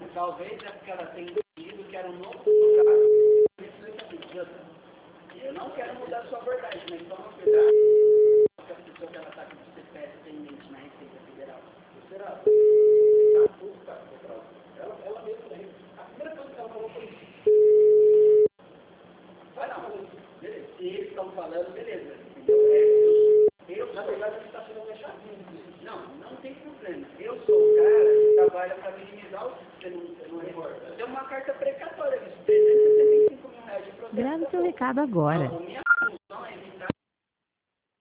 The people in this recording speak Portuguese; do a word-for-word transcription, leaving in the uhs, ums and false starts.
Talvez é porque ela tenha entendido que era um novo lugar. Eu não quero mudar a sua abordagem, mas toma cuidado com a pessoa que ela está com o C P F pendente na Receita Federal. Será? Ela, ela mesma, a primeira coisa que ela falou foi isso. Vai não, beleza. Se eles estão falando, beleza. Eu, eu, na verdade, ele está sendo deixadinho. Não, não tem problema. Eu sou o cara que trabalha para minimizar o que você não recorda. Tem uma carta precatória de trezentos e setenta e cinco mil reais de processo. Grave seu recado agora. Não, minha